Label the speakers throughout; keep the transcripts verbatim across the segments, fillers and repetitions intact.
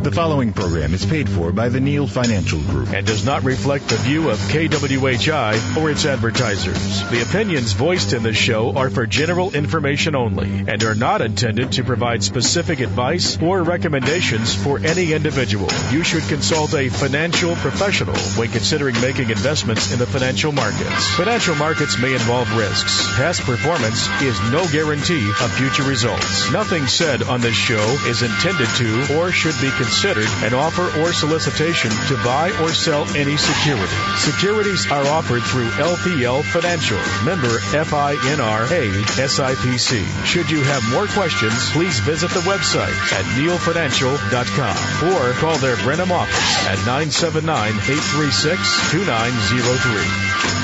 Speaker 1: The following program is paid for by the Neal Financial Group
Speaker 2: and does not reflect the view of K W H I or its advertisers. The opinions voiced in this show are for general information only and are not intended to provide specific advice or recommendations for any individual. You should consult a financial professional when considering making investments in the financial markets. Financial markets may involve risks. Past performance is no guarantee of future results. Nothing said on this show is intended to or should be considered an offer or solicitation to buy or sell any security. Securities are offered through L P L Financial, member F I N R A S I P C. Should you have more questions, please visit the website at neal financial dot com or call their Brenham office at nine seven nine, eight three six, two nine zero three.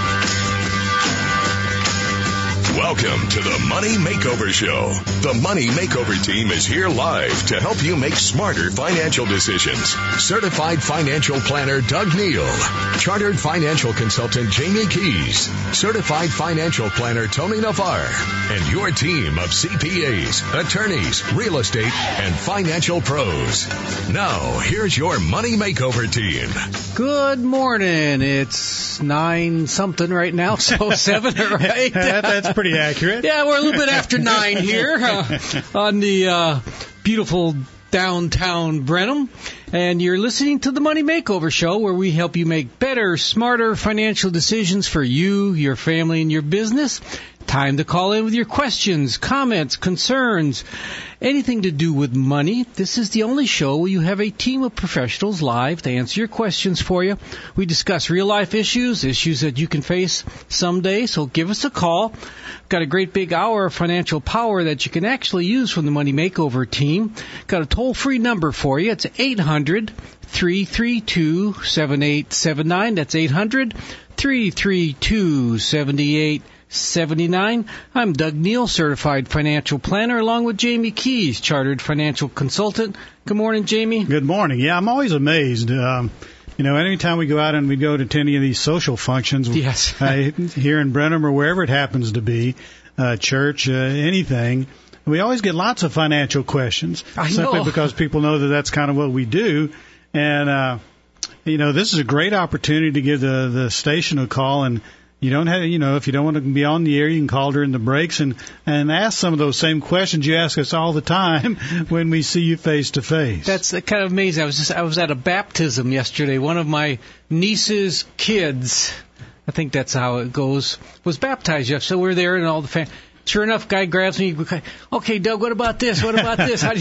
Speaker 3: Welcome to the Money Makeover Show. The Money Makeover team is here live to help you make smarter financial decisions. Certified financial planner Doug Neal, chartered financial consultant Jamie Keys, certified financial planner Tony Navarre, and your team of C P As, attorneys, real estate, and financial pros. Now, here's your Money Makeover team.
Speaker 4: Good morning. It's nine something right now, so seven or eight.
Speaker 5: That's pretty accurate.
Speaker 4: Yeah, we're a little bit after nine here uh, on the uh, beautiful downtown Brenham. And you're listening to the Money Makeover Show, where we help you make better, smarter financial decisions for you, your family, and your business. Time to call in with your questions, comments, concerns, anything to do with money. This is the only show where you have a team of professionals live to answer your questions for you. We discuss real-life issues, issues that you can face someday, so give us a call. Got a great big hour of financial power that you can actually use from the Money Makeover team. Got a toll-free number for you. It's eight hundred, three three two, seven eight seven nine. That's eight hundred, three three two, seven eight seven nine. I'm Doug Neal, certified financial planner, along with Jamie Keys, chartered financial consultant. Good morning, Jamie.
Speaker 5: Good morning. Yeah, I'm always amazed. Um, you know, anytime we go out and we go to any of these social functions,
Speaker 4: yes.
Speaker 5: uh, here in Brenham or wherever it happens to be, uh, church, uh, anything, we always get lots of financial questions.
Speaker 4: I
Speaker 5: simply
Speaker 4: know.
Speaker 5: because people know that that's kind of what we do. And, uh, you know, this is a great opportunity to give the, the station a call. And you don't have, you know, if you don't want to be on the air, you can call during the breaks and, and ask some of those same questions you ask us all the time when we see you face to face.
Speaker 4: That's kind of amazing. I was just I was at a baptism yesterday. One of my niece's kids, I think that's how it goes, was baptized yesterday. So we're there and all the fam- Sure enough, guy grabs me. Okay, Doug, what about this? What about this? How do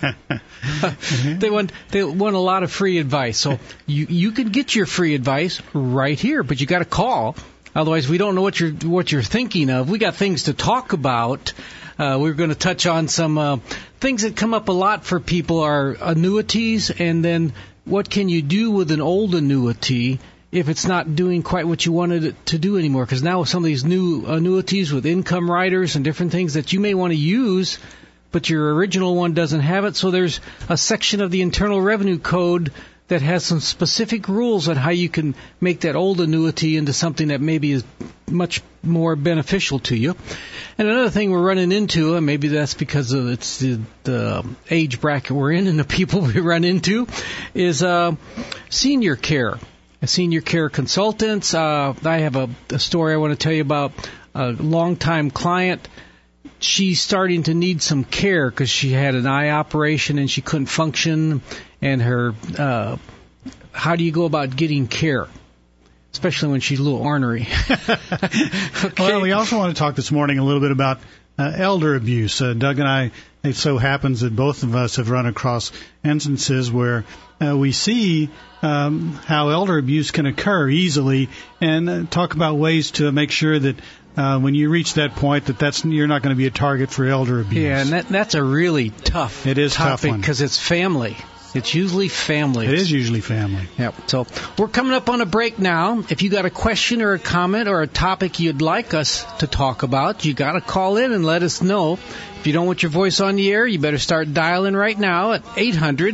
Speaker 4: you... they want they want a lot of free advice. So you you can get your free advice right here, but you got to call. Otherwise, we don't know what you're what you're thinking of. We got things to talk about. Uh, we're going to touch on some uh, things that come up a lot for people are annuities, and then what can you do with an old annuity if it's not doing quite what you wanted it to do anymore? Because now with some of these new annuities with income riders and different things that you may want to use, but your original one doesn't have it. So there's a section of the Internal Revenue Code that has some specific rules on how you can make that old annuity into something that maybe is much more beneficial to you. And another thing we're running into, and maybe that's because of it's the, the age bracket we're in and the people we run into, is uh, senior care. Senior care consultants. Uh, I have a, a story I want to tell you about a longtime client. She's starting to need some care because she had an eye operation and she couldn't function. And her, uh, how do you go about getting care, especially when she's a little ornery? Okay.
Speaker 5: Well, we also want to talk this morning a little bit about uh, elder abuse. Uh, Doug and I, it so happens that both of us have run across instances where uh, we see um, how elder abuse can occur easily, and uh, talk about ways to make sure that uh, when you reach that point that that's you're not going to be a target for elder abuse.
Speaker 4: Yeah, and that, that's a really tough
Speaker 5: it is
Speaker 4: topic
Speaker 5: tough
Speaker 4: because it's family. It's usually family.
Speaker 5: It is usually family.
Speaker 4: Yep. So we're coming up on a break now. If you got a question or a comment or a topic you'd like us to talk about, you got to call in and let us know. If you don't want your voice on the air, you better start dialing right now at eight hundred,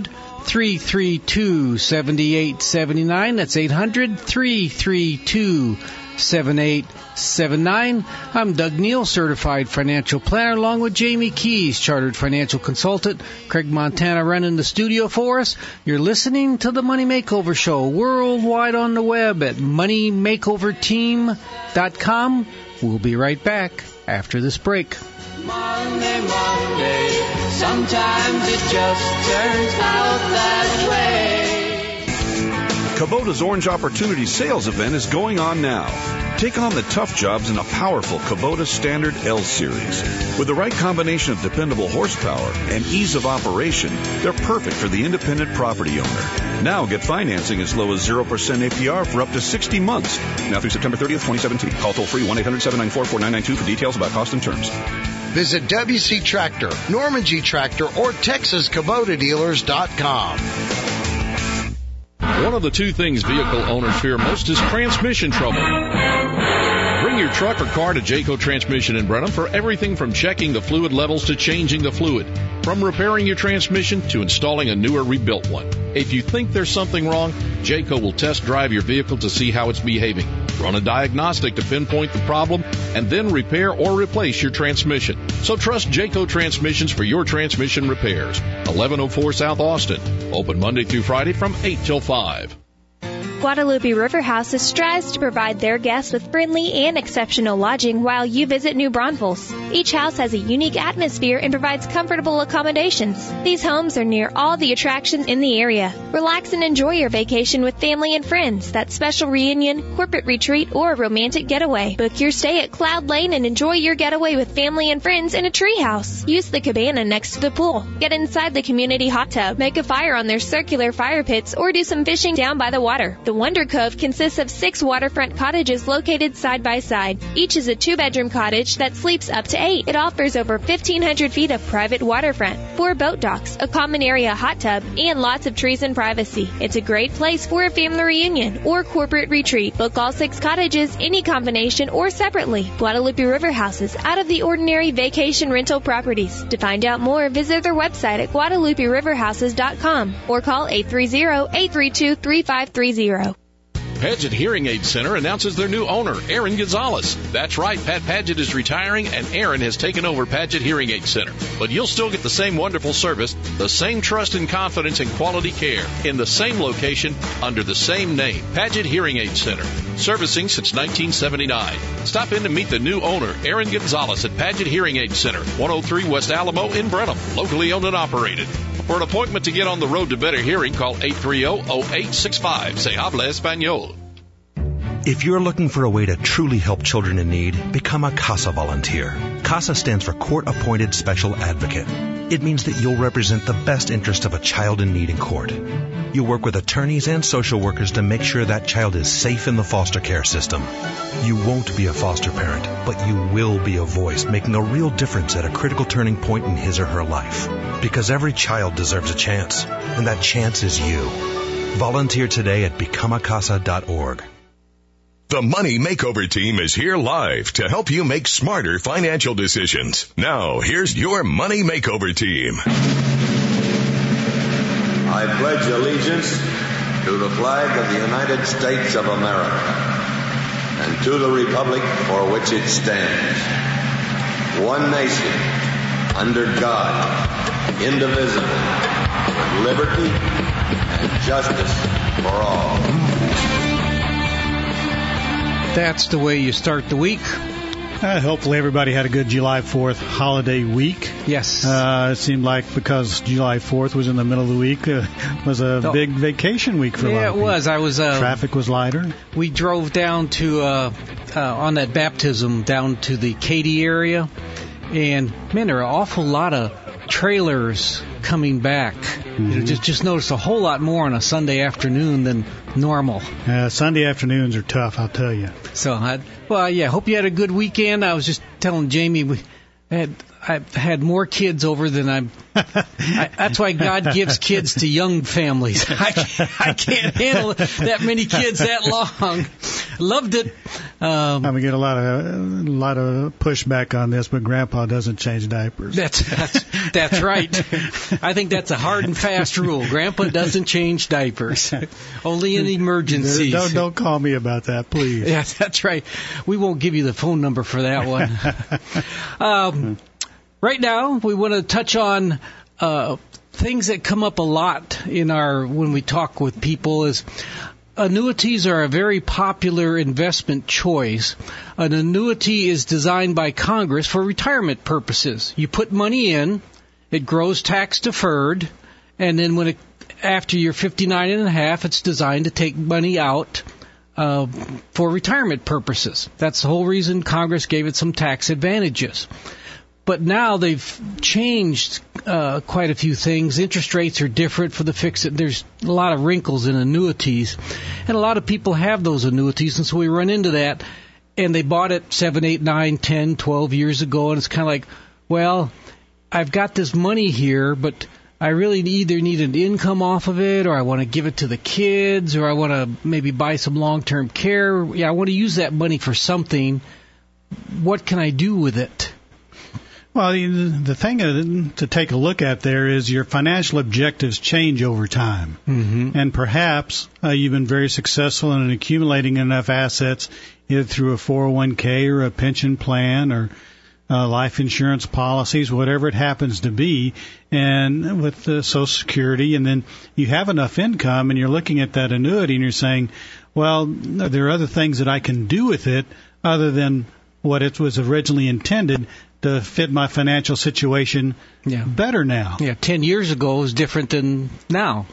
Speaker 4: three three two, seven eight seven nine. That's eight hundred, three three two, seven eight seven nine. I'm Doug Neal, certified financial planner, along with Jamie Keys, chartered financial consultant. Craig Montana running the studio for us. You're listening to the Money Makeover Show worldwide on the web at money makeover team dot com. We'll be right back after this break.
Speaker 6: Monday, Monday, sometimes it just turns out that way.
Speaker 7: Kubota's Orange Opportunity Sales Event is going on now. Take on the tough jobs in a powerful Kubota Standard L Series. With the right combination of dependable horsepower and ease of operation, they're perfect for the independent property owner. Now get financing as low as zero percent A P R for up to sixty months. Now through September thirtieth, twenty seventeen. Call toll-free one eight hundred seven nine four four nine nine two for details about cost and terms.
Speaker 8: Visit W C Tractor, Norman G Tractor, or Texas Kubota Dealers dot com.
Speaker 9: One of the two things vehicle owners fear most is transmission trouble. Bring your truck or car to Jayco Transmission in Brenham for everything from checking the fluid levels to changing the fluid, from repairing your transmission to installing a new or rebuilt one. If you think there's something wrong, Jayco will test drive your vehicle to see how it's behaving, run a diagnostic to pinpoint the problem, and then repair or replace your transmission. So trust Jayco Transmissions for your transmission repairs. eleven oh four South Austin. Open Monday through Friday from eight till five.
Speaker 10: Guadalupe River Houses strives to provide their guests with friendly and exceptional lodging while you visit New Braunfels. Each house has a unique atmosphere and provides comfortable accommodations. These homes are near all the attractions in the area. Relax and enjoy your vacation with family and friends, that special reunion, corporate retreat, or romantic getaway. Book your stay at Cloud Lane and enjoy your getaway with family and friends in a treehouse. Use the cabana next to the pool. Get inside the community hot tub, make a fire on their circular fire pits, or do some fishing down by the water. The Wonder Cove consists of six waterfront cottages located side by side. Each is a two-bedroom cottage that sleeps up to eight. It offers over fifteen hundred feet of private waterfront, four boat docks, a common area hot tub, and lots of trees and privacy. It's a great place for a family reunion or corporate retreat. Book all six cottages, any combination or separately. Guadalupe River Houses, out of the ordinary vacation rental properties. To find out more, visit their website at guadalupe river houses dot com or call eight three zero, eight three two, three five three zero.
Speaker 9: Paget Hearing Aid Center announces their new owner, Aaron Gonzalez. That's right, Pat Paget is retiring, and Aaron has taken over Paget Hearing Aid Center. But you'll still get the same wonderful service, the same trust and confidence and quality care, in the same location, under the same name, Paget Hearing Aid Center. Servicing since nineteen seventy-nine. Stop in to meet the new owner, Aaron Gonzalez, at Paget Hearing Aid Center, one oh three West Alamo in Brenham, locally owned and operated. For an appointment to get on the road to better hearing, call eight three zero, zero eight six five. Se habla español.
Speaker 11: If you're looking for a way to truly help children in need, become a CASA volunteer. CASA stands for Court-Appointed Special Advocate. It means that you'll represent the best interest of a child in need in court. You'll work with attorneys and social workers to make sure that child is safe in the foster care system. You won't be a foster parent, but you will be a voice making a real difference at a critical turning point in his or her life. Because every child deserves a chance, and that chance is you. Volunteer today at become a casa dot org.
Speaker 3: The Money Makeover Team is here live to help you make smarter financial decisions. Now, here's your Money Makeover Team.
Speaker 12: I pledge allegiance to the flag of the United States of America and to the republic for which it stands, one nation, under God, indivisible, with liberty and justice for all.
Speaker 4: That's the way you start the week.
Speaker 5: Uh, hopefully everybody had a good July fourth holiday week.
Speaker 4: Yes.
Speaker 5: Uh, it seemed like because July fourth was in the middle of the week, uh, was a
Speaker 4: oh.
Speaker 5: big vacation week for a lot
Speaker 4: yeah,
Speaker 5: of
Speaker 4: it
Speaker 5: people.
Speaker 4: was. I was. Uh,
Speaker 5: Traffic was lighter.
Speaker 4: We drove down to, uh, uh, on that baptism, down to the Katy area. And, man, there are an awful lot of trailers coming back. Mm-hmm. You know, just, just noticed a whole lot more on a Sunday afternoon than normal.
Speaker 5: Uh, Sunday afternoons are tough, I'll tell you.
Speaker 4: So, I, well, yeah, hope you had a good weekend. I was just telling Jamie we had I had more kids over than I'm. I, that's why God gives kids to young families. I, I can't handle that many kids that long. Loved it. Um,
Speaker 5: I'm gonna get a lot of a lot of pushback on this, but Grandpa doesn't change diapers.
Speaker 4: That's that's, that's right. I think that's a hard and fast rule. Grandpa doesn't change diapers, only in emergencies.
Speaker 5: Don't don't call me about that, please.
Speaker 4: Yeah, that's right. We won't give you the phone number for that one. um, right now, we want to touch on uh, things that come up a lot in our when we talk with people is. Annuities are a very popular investment choice. An annuity is designed by Congress for retirement purposes. You put money in, it grows tax deferred, and then when it, after you're fifty-nine and a half, it's designed to take money out uh, for retirement purposes. That's the whole reason Congress gave it some tax advantages. But now they've changed uh, quite a few things. Interest rates are different for the fixed. There's a lot of wrinkles in annuities. And a lot of people have those annuities, and so we run into that. And they bought it seven, eight, nine, ten, twelve years ago, and it's kind of like, well, I've got this money here, but I really either need an income off of it, or I want to give it to the kids, or I want to maybe buy some long-term care. Yeah, I want to use that money for something. What can I do with it?
Speaker 5: Well, the, the thing to take a look at there is your financial objectives change over time.
Speaker 4: Mm-hmm.
Speaker 5: And perhaps uh, you've been very successful in accumulating enough assets either through a four oh one k or a pension plan or uh, life insurance policies, whatever it happens to be, and with uh, Social Security, and then you have enough income and you're looking at that annuity and you're saying, well, there are other things that I can do with it other than what it was originally intended to fit my financial situation
Speaker 4: yeah.
Speaker 5: better now.
Speaker 4: Yeah, ten years ago is different than now.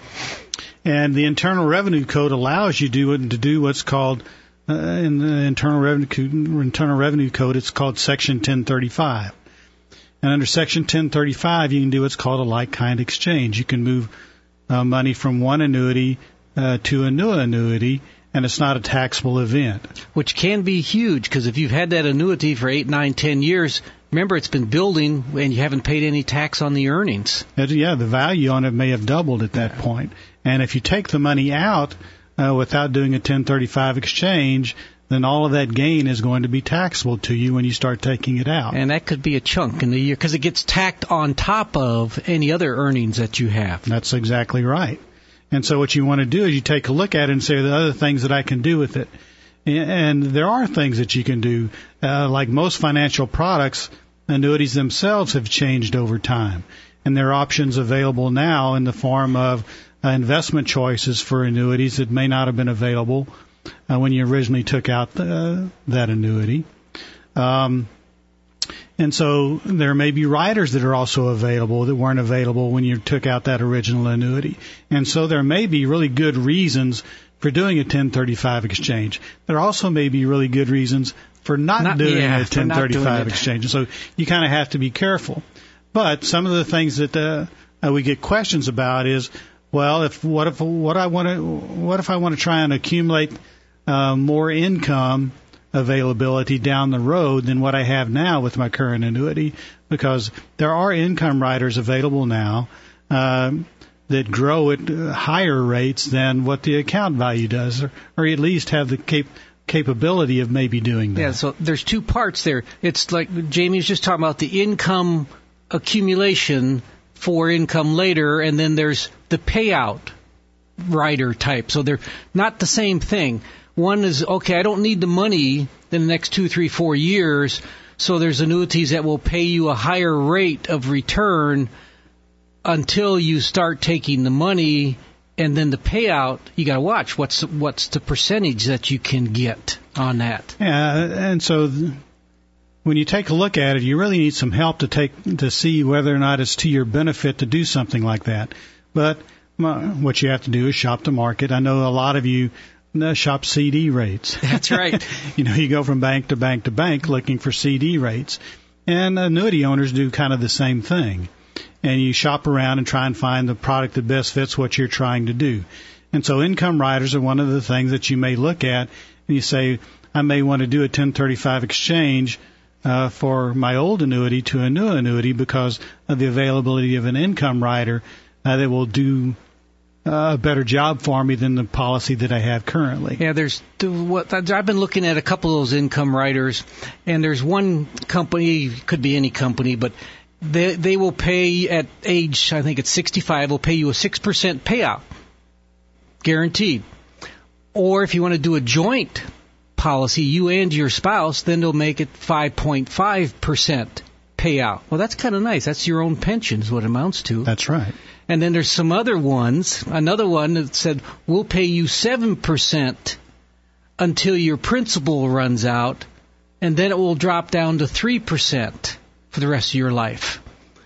Speaker 5: And the Internal Revenue Code allows you to, to do what's called, uh, in the Internal Revenue, Internal Revenue Code, it's called Section ten thirty-five. And under Section ten thirty-five, you can do what's called a like-kind exchange. You can move uh, money from one annuity uh, to a new annuity, and it's not a taxable event.
Speaker 4: Which can be huge, because if you've had that annuity for eight, nine, ten years, remember, it's been building, and you haven't paid any tax on the earnings.
Speaker 5: Yeah, the value on it may have doubled at that point. And if you take the money out uh, without doing a ten thirty-five exchange, then all of that gain is going to be taxable to you when you start taking it out.
Speaker 4: And that could be a chunk in the year, because it gets tacked on top of any other earnings that you have.
Speaker 5: That's exactly right. And so what you want to do is you take a look at it and say, are there other things that I can do with it? And there are things that you can do. Uh, like most financial products, annuities themselves have changed over time. And there are options available now in the form of uh, investment choices for annuities that may not have been available uh, when you originally took out the, that annuity. Um, and so there may be riders that are also available that weren't available when you took out that original annuity. And so there may be really good reasons for doing a ten thirty-five exchange. There also may be really good reasons for not, not doing yeah, a ten thirty-five exchange. So you kind of have to be careful. But some of the things that uh, uh, we get questions about is, well, if what if what I want to what if I want to try and accumulate uh, more income availability down the road than what I have now with my current annuity? Because there are income riders available now uh, that grow at higher rates than what the account value does, or, or at least have the cap- capability of maybe doing that.
Speaker 4: Yeah, so there's two parts there. It's like Jamie's just talking about the income accumulation for income later, and then there's the payout rider type. So they're not the same thing. One is, okay, I don't need the money in the next two, three, four years, so there's annuities that will pay you a higher rate of return until you start taking the money, and then the payout, you got to watch what's what's the percentage that you can get on that.
Speaker 5: Yeah, and so th- when you take a look at it, you really need some help to take to see whether or not it's to your benefit to do something like that. But uh, what you have to do is shop the market. I know a lot of you uh, shop C D rates.
Speaker 4: That's right.
Speaker 5: You know, you go from bank to bank to bank looking for C D rates, and annuity owners do kind of the same thing. And you shop around and try and find the product that best fits what you're trying to do. And so income riders are one of the things that you may look at, and you say, I may want to do a ten thirty-five exchange uh, for my old annuity to a new annuity because of the availability of an income rider uh, that will do a better job for me than the policy that I have currently.
Speaker 4: Yeah, there's what I've been looking at a couple of those income riders, and there's one company, could be any company, but they they will pay at age, I think it's sixty-five, will pay you a six percent payout, guaranteed. Or if you want to do a joint policy, you and your spouse, then they'll make it five point five percent payout. Well, that's kind of nice. That's your own pension is what it amounts to.
Speaker 5: That's right.
Speaker 4: And then there's some other ones, another one that said, we'll pay you seven percent until your principal runs out, and then it will drop down to three percent for the rest of your life.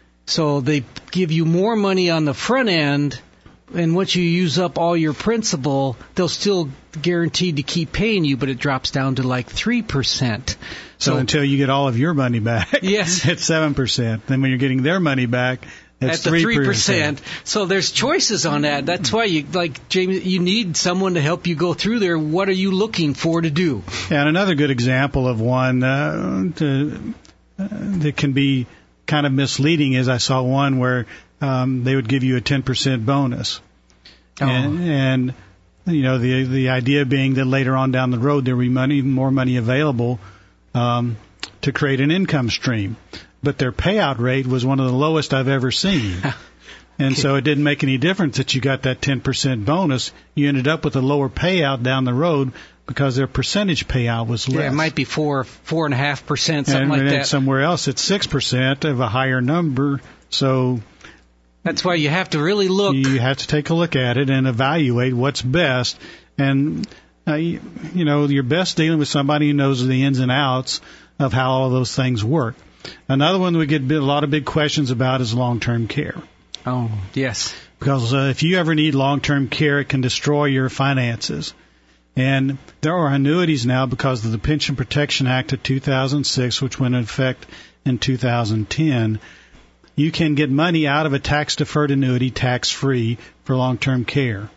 Speaker 4: So they give you more money on the front end, and once you use up all your principal, they'll still guaranteed to keep paying you, but it drops down to like three percent.
Speaker 5: So, so until you get all of your money back,
Speaker 4: yes,
Speaker 5: it's seven percent. Then when you're getting their money back, it's
Speaker 4: at the three percent. So there's choices on that. That's why you, like James, you need someone to help you go through there. What are you looking for to do?
Speaker 5: And another good example of one uh, to, uh, that can be kind of misleading is I saw one where um, they would give you a ten percent bonus.
Speaker 4: Oh.
Speaker 5: And, and you know, the the idea being that later on down the road there will be money, more money available um, to create an income stream. But their payout rate was one of the lowest I've ever seen. And okay. So it didn't make any difference that you got that ten percent bonus. You ended up with a lower payout down the road because their percentage payout was less.
Speaker 4: Yeah, it might be four, four and a half percent, something
Speaker 5: and,
Speaker 4: like
Speaker 5: and
Speaker 4: that.
Speaker 5: Somewhere else it's six percent of a higher number. So
Speaker 4: that's why you have to really look.
Speaker 5: You have to take a look at it and evaluate what's best. And, uh, you, you know, you're best dealing with somebody who knows the ins and outs of how all those things work. Another one we get a lot of big questions about is long-term care.
Speaker 4: Oh, yes.
Speaker 5: Because uh, if you ever need long-term care, it can destroy your finances. And there are annuities now because of the Pension Protection Act of two thousand six, which went into effect in two thousand ten. You can get money out of a tax-deferred annuity tax-free for long-term care.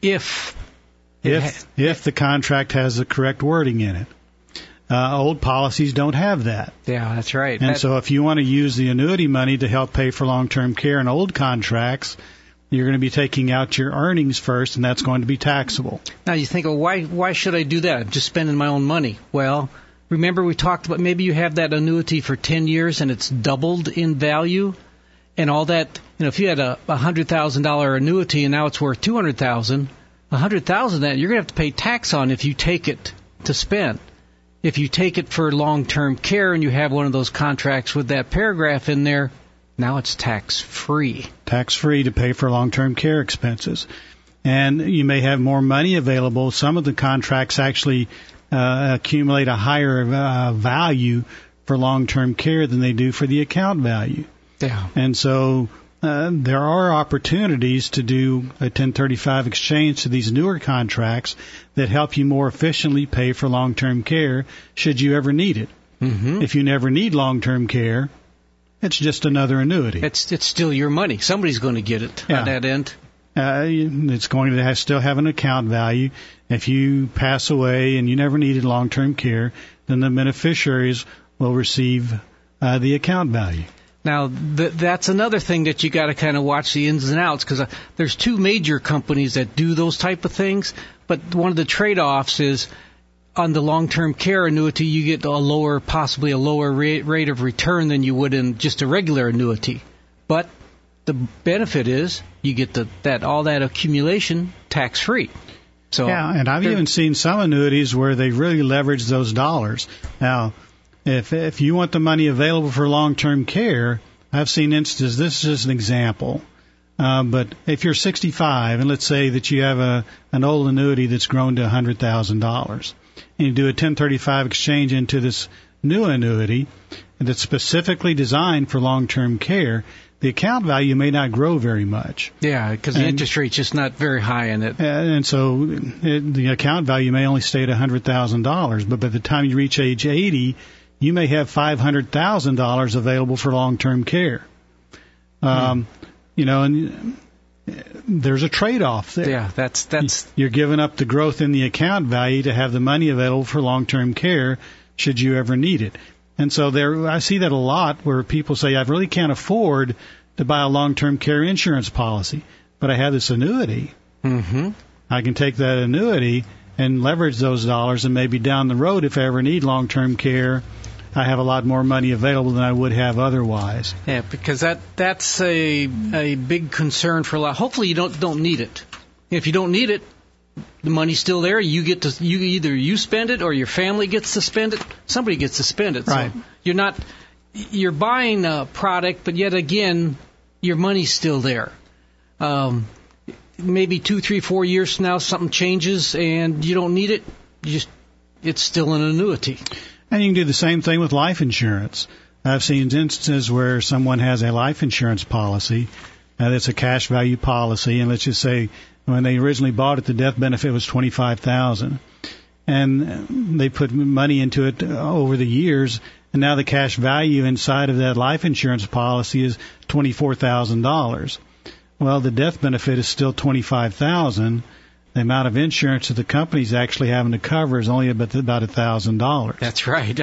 Speaker 4: If
Speaker 5: if
Speaker 4: ha-
Speaker 5: if the contract has the correct wording in it. Uh, old policies don't have that.
Speaker 4: Yeah, that's right.
Speaker 5: And
Speaker 4: that,
Speaker 5: so if you want to use the annuity money to help pay for long-term care in old contracts, you're going to be taking out your earnings first, and that's going to be taxable.
Speaker 4: Now you think, well, why why should I do that? I'm just spending my own money. Well, remember we talked about maybe you have that annuity for ten years and it's doubled in value, and all that. You know, if you had a one hundred thousand dollars annuity and now it's worth two hundred thousand dollars, one hundred thousand dollars that you're going to have to pay tax on if you take it to spend. If you take it for long-term care and you have one of those contracts with that paragraph in there, now it's tax-free.
Speaker 5: Tax-free to pay for long-term care expenses. And you may have more money available. Some of the contracts actually uh, accumulate a higher uh, value for long-term care than they do for the account value.
Speaker 4: Yeah.
Speaker 5: And so uh, there are opportunities to do a ten thirty-five exchange to these newer contracts that help you more efficiently pay for long-term care should you ever need it.
Speaker 4: Mm-hmm.
Speaker 5: If you never need long-term care, it's just another annuity.
Speaker 4: It's it's still your money. Somebody's going to get it
Speaker 5: yeah.
Speaker 4: on that end.
Speaker 5: Uh, it's going to have, still have an account value. If you pass away and you never needed long-term care, then the beneficiaries will receive uh, the account value.
Speaker 4: Now, th- that's another thing that you got to kind of watch the ins and outs, because uh, there's two major companies that do those type of things, but one of the trade-offs is on the long-term care annuity, you get a lower, possibly a lower rate, rate of return than you would in just a regular annuity. But the benefit is you get the, that all that accumulation tax-free. So
Speaker 5: yeah, and I've even seen some annuities where they really leverage those dollars. Now, If if you want the money available for long-term care, I've seen instances, this is just an example, uh, but if you're sixty-five and let's say that you have a an old annuity that's grown to one hundred thousand dollars and you do a ten thirty-five exchange into this new annuity that's specifically designed for long-term care, the account value may not grow very much.
Speaker 4: Yeah, because the interest rate's just not very high in it.
Speaker 5: And so it, the account value may only stay at one hundred thousand dollars, but by the time you reach age eighty, you may have five hundred thousand dollars available for long-term care. Um, hmm. You know, and there's a trade-off there.
Speaker 4: Yeah, that's that's.
Speaker 5: You're giving up the growth in the account value to have the money available for long-term care should you ever need it. And so there, I see that a lot where people say, I really can't afford to buy a long-term care insurance policy, but I have this annuity.
Speaker 4: Mm-hmm.
Speaker 5: I can take that annuity and leverage those dollars, and maybe down the road, if I ever need long-term care, I have a lot more money available than I would have otherwise.
Speaker 4: Yeah, because that that's a a big concern for a lot. Hopefully, you don't don't need it. If you don't need it, the money's still there. You get to you either you spend it or your family gets to spend it. Somebody gets to spend it.
Speaker 5: Right.
Speaker 4: So you're not you're buying a product, but yet again, your money's still there. Um, maybe two, three, four years from now, something changes and you don't need it. You just it's still an annuity.
Speaker 5: And you can do the same thing with life insurance. I've seen instances where someone has a life insurance policy, and it's a cash value policy, and let's just say when they originally bought it, the death benefit was twenty-five thousand dollars. And they put money into it over the years, and now the cash value inside of that life insurance policy is twenty-four thousand dollars. Well, the death benefit is still twenty-five thousand dollars. The amount of insurance that the company's actually having to cover is only about about a thousand dollars.
Speaker 4: That's right.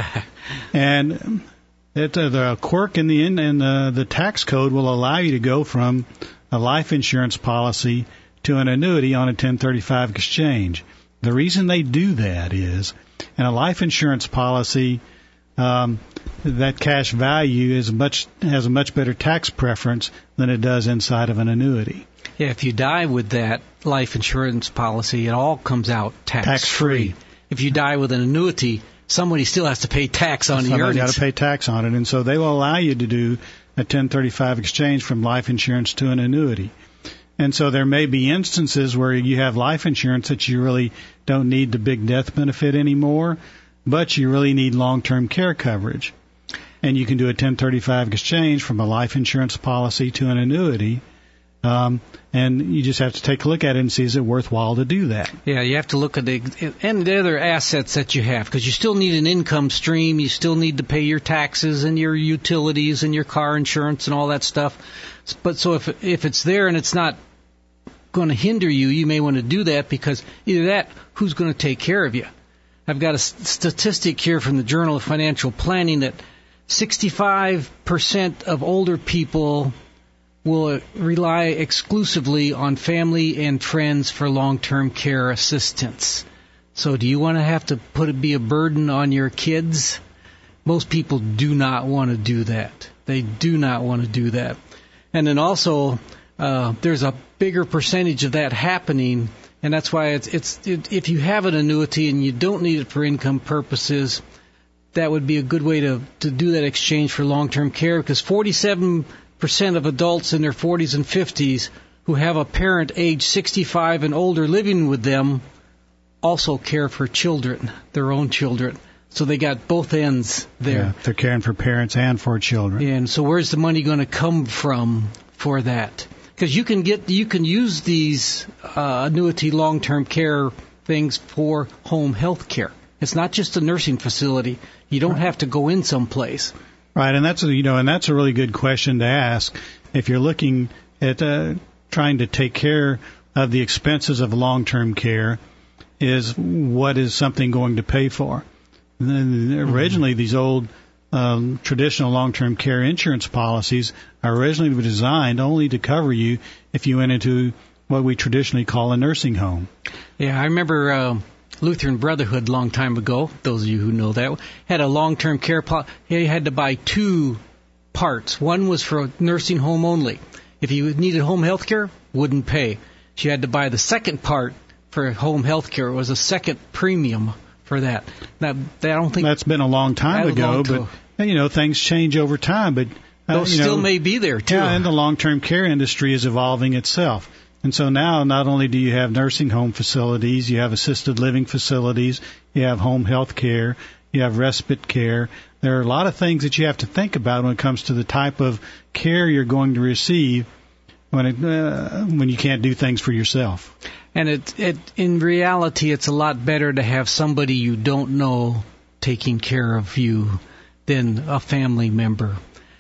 Speaker 5: And it, uh, the quirk in the in, in the, the tax code will allow you to go from a life insurance policy to an annuity on a ten thirty-five exchange. The reason they do that is, in a life insurance policy, um, that cash value is much has a much better tax preference than it does inside of an annuity.
Speaker 4: Yeah, if you die with that life insurance policy, it all comes out tax-free.
Speaker 5: Tax-free.
Speaker 4: If you die with an annuity, somebody still has to pay tax on the earnings.
Speaker 5: Somebody's got to pay tax on it, and so they will allow you to do a ten thirty-five exchange from life insurance to an annuity. And so there may be instances where you have life insurance that you really don't need the big death benefit anymore, but you really need long-term care coverage. And you can do a ten thirty-five exchange from a life insurance policy to an annuity. Um, and you just have to take a look at it and see, is it worthwhile to do that?
Speaker 4: Yeah, you have to look at the and the other assets that you have, because you still need an income stream. You still need to pay your taxes and your utilities and your car insurance and all that stuff. But so if if it's there and it's not going to hinder you, you may want to do that, because either that, who's going to take care of you? I've got a statistic here from the Journal of Financial Planning that sixty-five percent of older people will rely exclusively on family and friends for long-term care assistance. So do you want to have to put it be a burden on your kids? Most people do not want to do that. They do not want to do that. And then also, uh, there's a bigger percentage of that happening, and that's why it's, it's it, if you have an annuity and you don't need it for income purposes, that would be a good way to, to do that exchange for long-term care, because forty-seven percent of adults in their forties and fifties who have a parent age sixty-five and older living with them also care for children, their own children. So they got both ends there.
Speaker 5: Yeah, they're caring for parents and for children.
Speaker 4: And so where's the money going to come from for that? Because you can get, you can use these uh, annuity long-term care things for home health care. It's not just a nursing facility. You don't have to go in someplace.
Speaker 5: Right, and that's a, you know, and that's a really good question to ask if you're looking at uh, trying to take care of the expenses of long-term care. Is what is something going to pay for? And then originally, mm-hmm. these old um, traditional long-term care insurance policies are originally designed only to cover you if you went into what we traditionally call a nursing home.
Speaker 4: Yeah, I remember uh, Lutheran Brotherhood a long time ago, those of you who know that, had a long-term care policy. He had to buy two parts. One was for a nursing home only. If you needed home health care, wouldn't pay. She had to buy the second part for home health care. It was a second premium for that. Now, I don't think
Speaker 5: that's been a long time ago,
Speaker 4: long
Speaker 5: but you know, things change over time. But uh,
Speaker 4: those
Speaker 5: you
Speaker 4: still
Speaker 5: know,
Speaker 4: may be there too.
Speaker 5: Yeah, and the long-term care industry is evolving itself. And so now, not only do you have nursing home facilities, you have assisted living facilities, you have home health care, you have respite care. There are a lot of things that you have to think about when it comes to the type of care you're going to receive when it, uh, when you can't do things for yourself.
Speaker 4: And it, it, in reality, it's a lot better to have somebody you don't know taking care of you than a family member.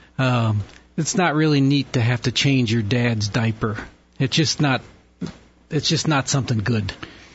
Speaker 4: Um, it's not really neat to have to change your dad's diaper. It's just not. It's just not something good.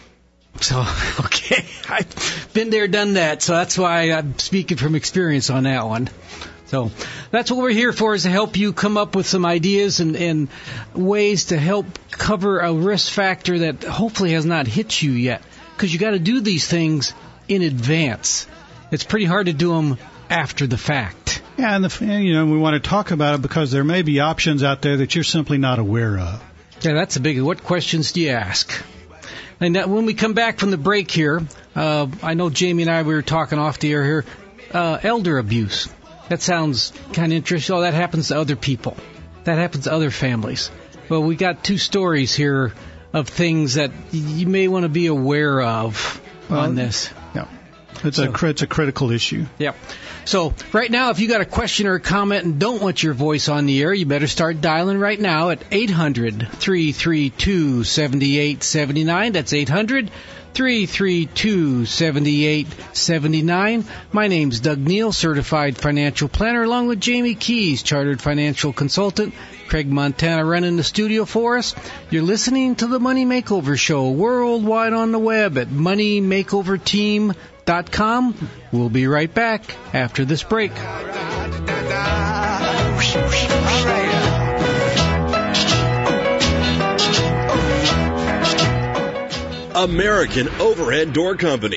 Speaker 4: So, okay, I've been there, done that. So that's why I'm speaking from experience on that one. So that's what we're here for, is to help you come up with some ideas and, and ways to help cover a risk factor that hopefully has not hit you yet. Because you got to do these things in advance. It's pretty hard to do them after the fact.
Speaker 5: Yeah, and the, you know, we want to talk about it because there may be options out there that you're simply not aware of.
Speaker 4: Yeah, that's a big. What questions do you ask? And that, when we come back from the break here, uh, I know Jamie and I, we were talking off the air here, uh, elder abuse. That sounds kind of interesting. Oh, that happens to other people. That happens to other families. Well, we got two stories here of things that you may want to be aware of well, on this.
Speaker 5: Yeah, it's so, a it's a critical issue.
Speaker 4: Yep. So right now, if you got a question or a comment and don't want your voice on the air, you better start dialing right now at eight hundred, three three two, seven eight seven nine. That's eight hundred, three three two, seven eight seven nine. My name's Doug Neal, certified financial planner, along with Jamie Keys, chartered financial consultant. Craig Montana running the studio for us. You're listening to the Money Makeover Show worldwide on the web at money makeover team dot com. We'll be right back after this break.
Speaker 13: American Overhead Door Company.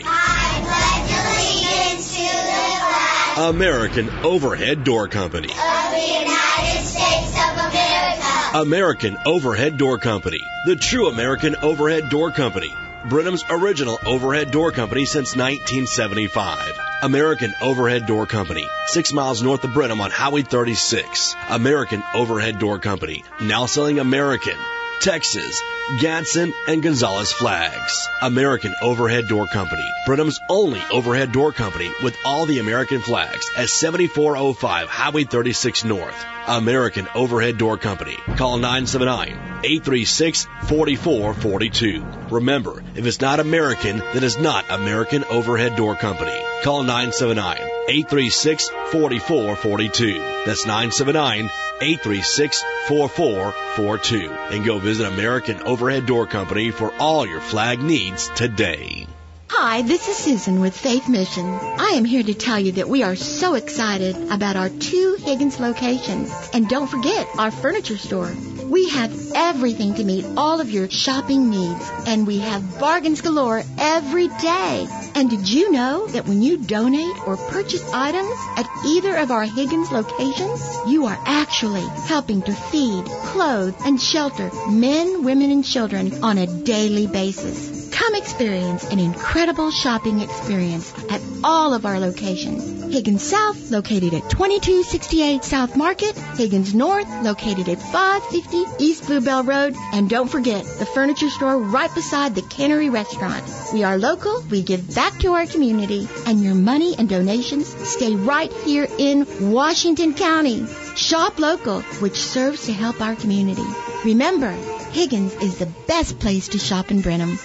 Speaker 13: American Overhead Door Company.
Speaker 14: Of the United States of America.
Speaker 13: American Overhead Door Company. The true American Overhead Door Company. Brenham's original overhead door company since nineteen seventy-five. American Overhead Door Company, six miles north of Brenham on Highway thirty-six. American Overhead Door Company, now selling American, Texas, Gadsden, and Gonzalez flags. American Overhead Door Company, Brenham's only overhead door company with all the American flags at seventy-four oh five Highway thirty-six North. American Overhead Door Company. Call nine seven nine, eight three six, four four four two. Remember, if it's not American, then it's not American Overhead Door Company. Call nine seven nine, eight three six, four four four two. That's nine seven nine, eight three six, four four four two. And go visit American Overhead Door Company for all your flag needs today.
Speaker 15: Hi, this is Susan with Faith Mission. I am here to tell you that we are so excited about our two Higgins locations. And don't forget our furniture store. We have everything to meet all of your shopping needs, and we have bargains galore every day. And did you know that when you donate or purchase items at either of our Higgins locations, you are actually helping to feed, clothe, and shelter men, women, and children on a daily basis. Come experience an incredible shopping experience at all of our locations. Higgins South, located at twenty-two sixty-eight South Market. Higgins North, located at five fifty East Bluebell Road. And don't forget, the furniture store right beside the Cannery Restaurant. We are local, we give back to our community, and your money and donations stay right here in Washington County. Shop local, which serves to help our community. Remember, Higgins is the best place to shop in Brenham.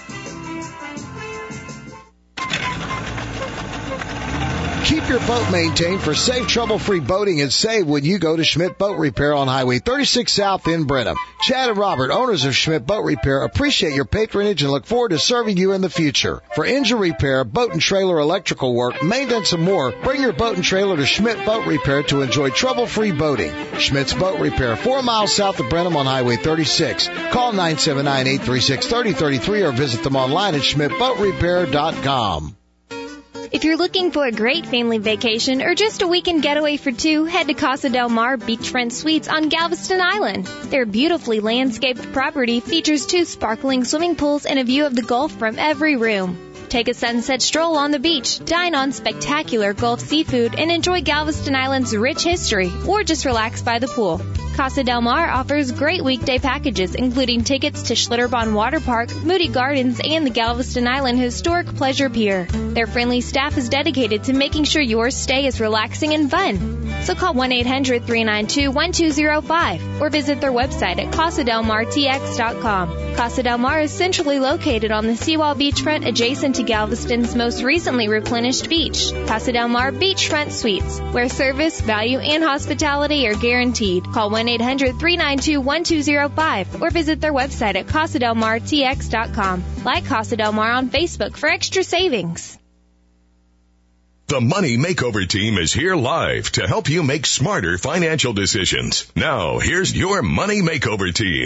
Speaker 8: Keep your boat maintained for safe, trouble-free boating and save when you go to Schmidt Boat Repair on Highway thirty-six South in Brenham. Chad and Robert, owners of Schmidt Boat Repair, appreciate your patronage and look forward to serving you in the future. For engine repair, boat and trailer electrical work, maintenance, and more, bring your boat and trailer to Schmidt Boat Repair to enjoy trouble-free boating. Schmidt's Boat Repair, four miles south of Brenham on Highway thirty-six. Call nine seven nine, eight three six, three oh three three or visit them online at schmidt boat repair dot com.
Speaker 10: If you're looking for a great family vacation or just a weekend getaway for two, head to Casa Del Mar Beachfront Suites on Galveston Island. Their beautifully landscaped property features two sparkling swimming pools and a view of the Gulf from every room. Take a sunset stroll on the beach, dine on spectacular Gulf seafood, and enjoy Galveston Island's rich history, or just relax by the pool. Casa Del Mar offers great weekday packages, including tickets to Schlitterbahn Water Park, Moody Gardens, and the Galveston Island Historic Pleasure Pier. Their friendly staff is dedicated to making sure your stay is relaxing and fun. So call one eight hundred, three nine two, one two zero five or visit their website at casa del mar t x dot com. Casa Del Mar is centrally located on the Seawall beachfront adjacent to Galveston's most recently replenished beach. Casa Del Mar Beachfront Suites, where service, value, and hospitality are guaranteed. Call one eight hundred, three nine two, one two zero five or visit their website at casa del mar t x dot com. Like Casa Del Mar on Facebook for extra savings.
Speaker 3: The Money Makeover Team is here live to help you make smarter financial decisions. Now, here's your Money Makeover Team.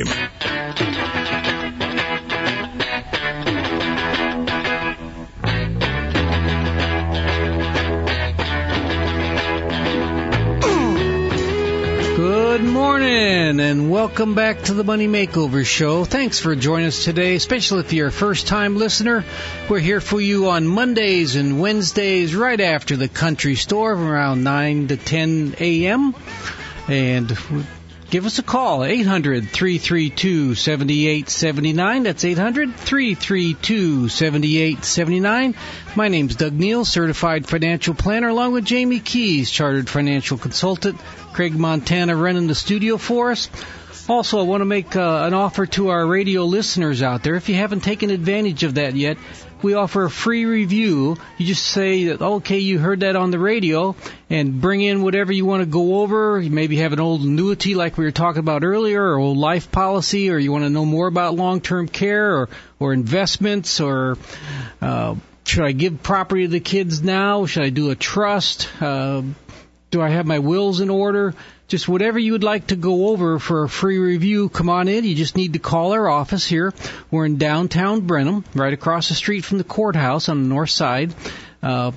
Speaker 4: Good morning and welcome back to the Money Makeover Show. Thanks for joining us today, especially if you're a first-time listener. We're here for you on Mondays and Wednesdays right after the country store from around nine to ten a.m. And give us a call, eight hundred, three three two, seven eight seven nine. That's eight hundred, three three two, seven eight seven nine. My name's Doug Neal, Certified Financial Planner, along with Jamie Keys, Chartered Financial Consultant. Craig Montana running the studio for us. Also, I want to make uh, an offer to our radio listeners out there. If you haven't taken advantage of that yet, we offer a free review. You just say that, okay, you heard that on the radio, and bring in whatever you want to go over. You maybe have an old annuity like we were talking about earlier, or old life policy, or you want to know more about long-term care or, or investments, or uh, should I give property to the kids now? Should I do a trust? Uh, do I have my wills in order? Just whatever you would like to go over for a free review, come on in. You just need to call our office here. We're in downtown Brenham, right across the street from the courthouse on the north side, uh,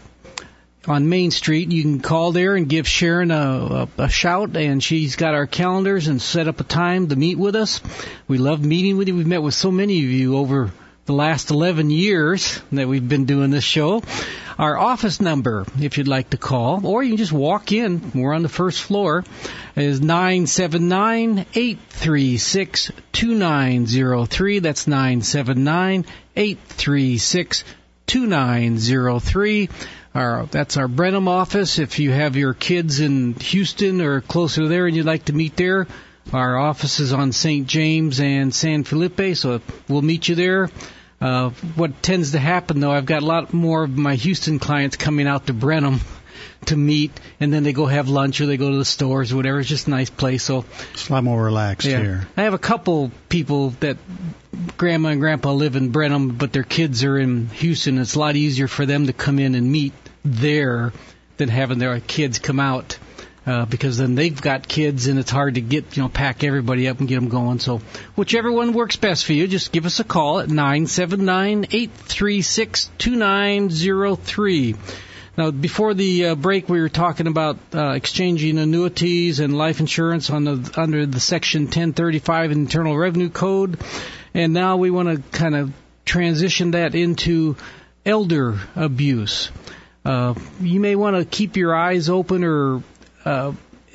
Speaker 4: on Main Street. You can call there and give Sharon a, a, a shout, and she's got our calendars and set up a time to meet with us. We love meeting with you. We've met with so many of you over the last eleven years that we've been doing this show. Our office number, if you'd like to call, or you can just walk in, we're on the first floor, is nine seven nine, eight three six, two nine zero three. That's nine seven nine, eight three six, two nine zero three. Our, that's our Brenham office. If you have your kids in Houston or closer there and you'd like to meet there, our office is on Saint James and San Felipe, so we'll meet you there. Uh, what tends to happen, though, I've got a lot more of my Houston clients coming out to Brenham to meet, and then they go have lunch or they go to the stores or whatever. It's just a nice place. So
Speaker 5: it's a lot more relaxed
Speaker 4: yeah.
Speaker 5: here.
Speaker 4: I have a couple people that Grandma and Grandpa live in Brenham, but their kids are in Houston. It's a lot easier for them to come in and meet there than having their kids come out. Uh, because then they've got kids and it's hard to get, you know, pack everybody up and get them going. So whichever one works best for you, just give us a call at nine seven nine, eight three six, two nine zero three. Now, before the uh, break, we were talking about uh, exchanging annuities and life insurance on the, under the Section ten thirty-five Internal Revenue Code. And now we want to kind of transition that into elder abuse. Uh, you may want to keep your eyes open or Uh,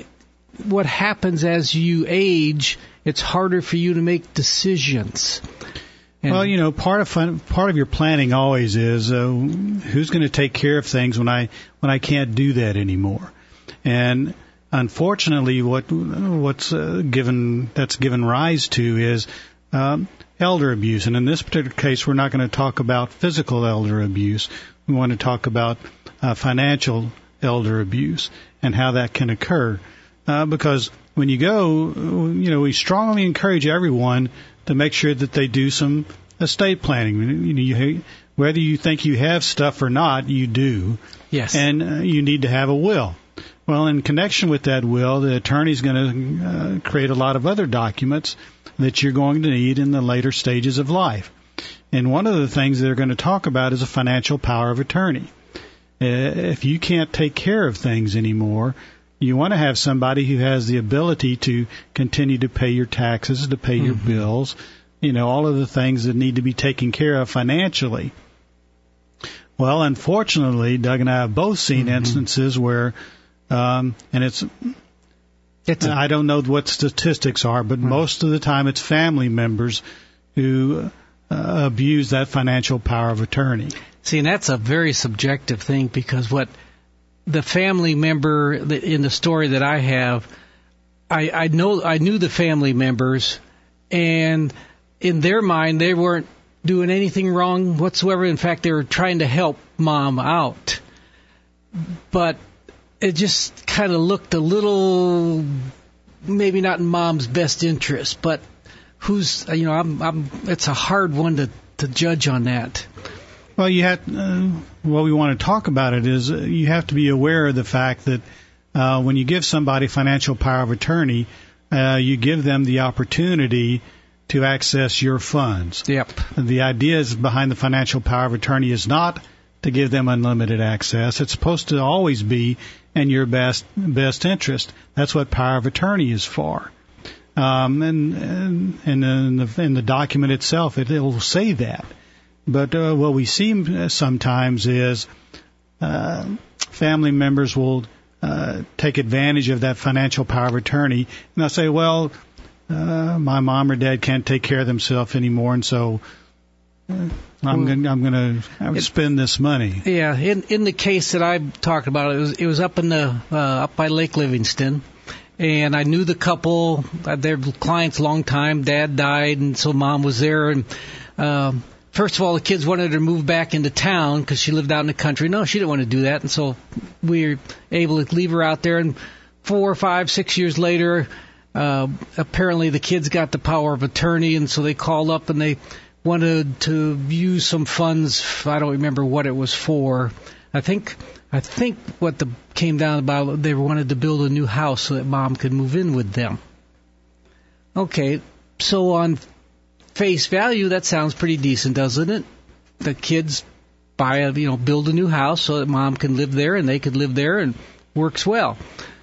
Speaker 4: what happens as you age, it's harder for you to make decisions. And
Speaker 5: well, you know, part of fun, part of your planning always is uh, who's going to take care of things when I when I can't do that anymore. And unfortunately, what what's uh, given that's given rise to is um, elder abuse. And in this particular case, we're not going to talk about physical elder abuse. We want to talk about uh, financial elder abuse and how that can occur. Uh, because when you go, you know, we strongly encourage everyone to make sure that they do some estate planning. You know, you, whether you think you have stuff or not, you do.
Speaker 4: Yes.
Speaker 5: And uh, you need to have a will. Well, in connection with that will, the attorney's going to uh, create a lot of other documents that you're going to need in the later stages of life. And one of the things they're going to talk about is a financial power of attorney. Uh, if you can't take care of things anymore, you want to have somebody who has the ability to continue to pay your taxes, to pay mm-hmm. your bills, you know, all of the things that need to be taken care of financially. Well, unfortunately, Doug and I have both seen mm-hmm. instances where, um, and it's, it's a, I don't know what statistics are, but right. most of the time it's family members who uh, abuse that financial power of attorney.
Speaker 4: See, and that's a very subjective thing because what the family member in the story that I have, I, I know I knew the family members, and in their mind they weren't doing anything wrong whatsoever. In fact, they were trying to help Mom out, but it just kind of looked a little, maybe not in Mom's best interest. But who's, you know, I'm, I'm it's a hard one to to judge on that.
Speaker 5: Well, you have. Uh, what we want to talk about it is uh, you have to be aware of the fact that uh, when you give somebody financial power of attorney, uh, you give them the opportunity to access your funds.
Speaker 4: Yep.
Speaker 5: The idea is behind the financial power of attorney is not to give them unlimited access. It's supposed to always be in your best best interest. That's what power of attorney is for. Um, and, and, and in, the, in the document itself, it, it will say that. But uh, what we see sometimes is uh, family members will uh, take advantage of that financial power of attorney, and they'll say, well, uh, my mom or dad can't take care of themselves anymore, and so uh, I'm going I'm going to spend this money.
Speaker 4: Yeah, in in the case that I talked about, it was it was up in the uh, up by Lake Livingston. And I knew the couple, their clients a long time. Dad died, and so Mom was there. And um, first of all, the kids wanted her to move back into town because she lived out in the country. No, she didn't want to do that. And so we were able to leave her out there. And four, five, six years later, uh, apparently the kids got the power of attorney, and so they called up and they wanted to use some funds. I don't remember what it was for. I think I think what the came down about, they wanted to build a new house so that Mom could move in with them. Okay, so on face value, that sounds pretty decent, doesn't it? The kids buy a, you know, build a new house so that Mom can live there and they could live there, and works well.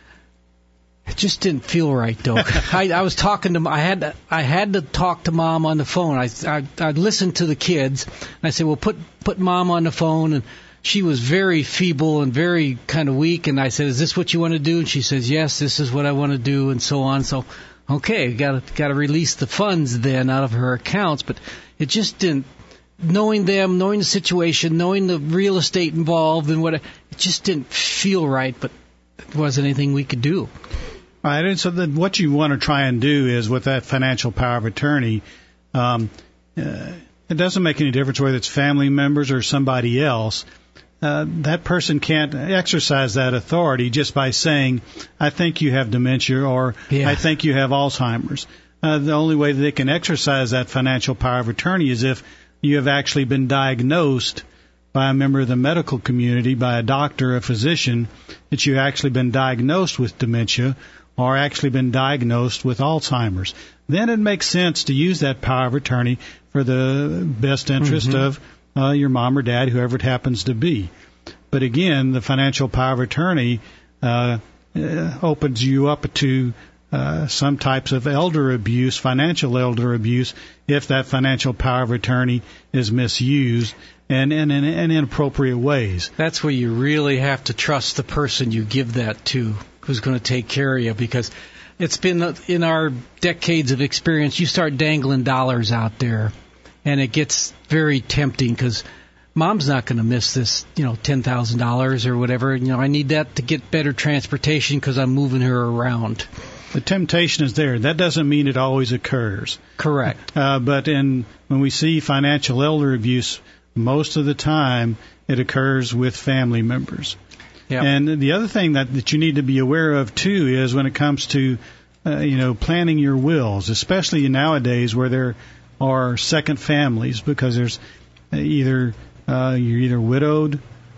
Speaker 4: It just didn't feel right, though. I, I was talking to, I had to, I had to talk to Mom on the phone. I, I, I listened to the kids, and I said, well, put put Mom on the phone, and she was very feeble and very kind of weak, and I said, is this what you want to do? And she says, yes, this is what I want to do, and so on. So, okay, got to got to release the funds then out of her accounts, but it just didn't, knowing them, knowing the situation, knowing the real estate involved and what, it just didn't feel right, but it wasn't anything we could do.
Speaker 5: All right, and so then what you want to try and do is with that financial power of attorney, um, uh, it doesn't make any difference whether it's family members or somebody else. Uh, that person can't exercise that authority just by saying, I think you have dementia, or yeah. I think you have Alzheimer's. Uh, the only way that they can exercise that financial power of attorney is if you have actually been diagnosed by a member of the medical community, by a doctor, a physician, that you've actually been diagnosed with dementia or actually been diagnosed with Alzheimer's. Then it makes sense to use that power of attorney for the best interest mm-hmm. of Uh, your mom or dad, whoever it happens to be. But again, the financial power of attorney uh, uh, opens you up to uh, some types of elder abuse, financial elder abuse, if that financial power of attorney is misused and in and, and inappropriate ways.
Speaker 4: That's where you really have to trust the person you give that to, who's going to take care of you, because it's been in our decades of experience, you start dangling dollars out there. And it gets very tempting because Mom's not going to miss this, you know, ten thousand dollars or whatever. You know, I need that to get better transportation because I'm moving her around.
Speaker 5: The temptation is there. That doesn't mean it always occurs.
Speaker 4: Correct.
Speaker 5: Uh, but in when we see financial elder abuse, most of the time it occurs with family members. Yep. And the other thing that, that you need to be aware of, too, is when it comes to, uh, you know, planning your wills, especially nowadays where there are second families, because there's either uh, you're either widowed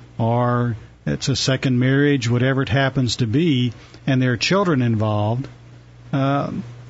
Speaker 5: or it's a second marriage, whatever it happens to be, and there are children involved. Uh,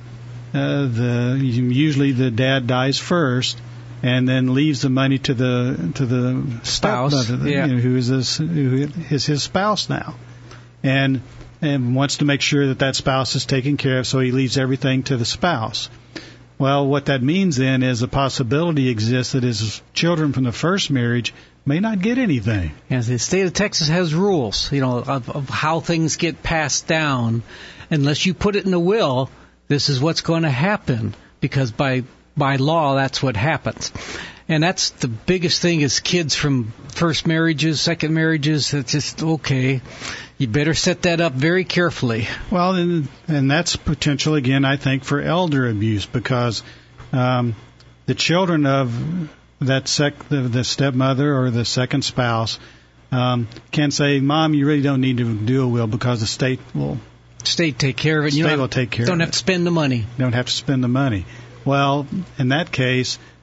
Speaker 5: uh, the usually the dad dies first, and then leaves the money to the to the
Speaker 4: spouse,
Speaker 5: stepmother,
Speaker 4: yeah.
Speaker 5: you know, who is this, who is his spouse now, and and wants to make sure that that spouse is taken care of, so he leaves everything to the spouse. Well, what that means then is a possibility exists that his children from the first marriage may not get anything.
Speaker 4: Yes, the state of Texas has rules, you know, of, of how things get passed down. Unless you put it in a will, this is what's going to happen, because by by law, that's what happens. And that's the biggest thing is kids from first marriages, second marriages. It's just, okay, you better set that up very carefully.
Speaker 5: Well, and, and that's potential, again, I think, for elder abuse, because um, the children of that sec, the, the stepmother or the second spouse um, can say, Mom, you really don't need to do a will because the state will...
Speaker 4: State take care of it.
Speaker 5: State
Speaker 4: you
Speaker 5: will take care
Speaker 4: don't
Speaker 5: of it.
Speaker 4: Don't have to spend the money.
Speaker 5: Don't have to spend the money. Well, in that case,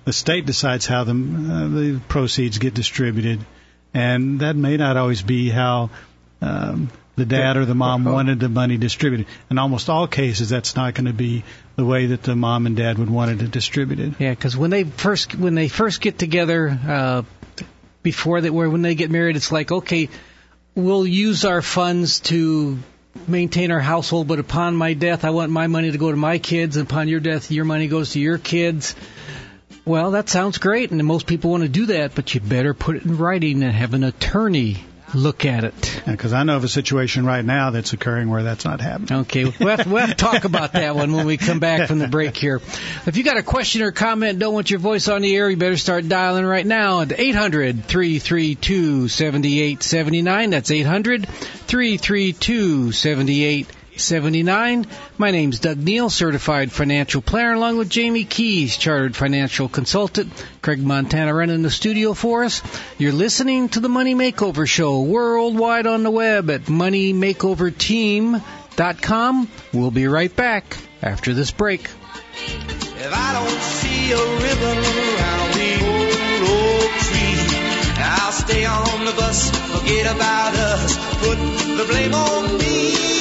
Speaker 5: the state decides how the, uh, the proceeds get distributed, and that may not always be how um, the dad or the mom wanted the money distributed. In almost all cases, that's not going to be the way that the mom and dad would want it distributed.
Speaker 4: Yeah, because when they first when they first get together, uh, before they where when they get married, it's like, okay, we'll use our funds to maintain our household, but upon my death, I want my money to go to my kids, and upon your death, your money goes to your kids. Well, that sounds great, and most people want to do that, but you better put it in writing and have an attorney look at it.
Speaker 5: Because I know of a situation right now that's occurring where that's not happening.
Speaker 4: Okay, we'll have, we'll have to talk about that one when we come back from the break here. If you got a question or comment, don't want your voice on the air, you better start dialing right now at eight hundred, three three two, seven eight seven nine. That's eight hundred, three three two, seven eight seven nine. My name's Doug Neal, certified financial planner, along with Jamie Keys, chartered financial consultant. Craig Montana running the studio for us. You're listening to the Money Makeover Show worldwide on the web at money makeover team dot com. We'll be right back after this break.
Speaker 6: If I don't see a ribbon around the old oak tree, I'll stay on the bus, forget about us, put the blame on me.